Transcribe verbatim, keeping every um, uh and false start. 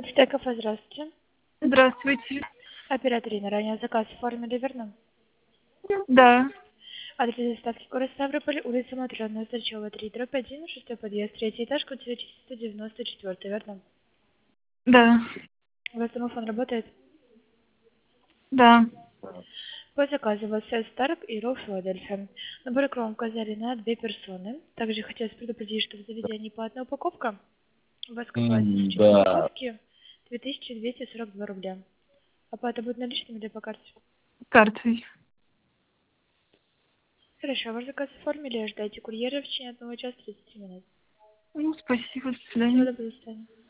Капитан кафе, здравствуйте. Здравствуйте. Оператор Инна, ранее заказ оформили, верно? Да, Адрес доставки город Ставрополь, улица Матрёна, Сачева, три, дробь один, шестой подъезд, третий этаж, квартира четыреста девяносто четыре, верно? да, У вас домофон работает? да. По заказу у вас сет Старк и Ролл Филадельфия. Набор кром указали на две персоны. Также хотелось предупредить, что в заведении платная упаковка. У вас компания с М, учетом Да, упаковки две тысячи двести сорок два рубля. Оплата будет наличными или по карте? Картой. Хорошо, ваш заказ оформили, ждайте курьера в течение одного часа тридцати минут. Ну, спасибо, до Всего свидания. доброго, до свидания.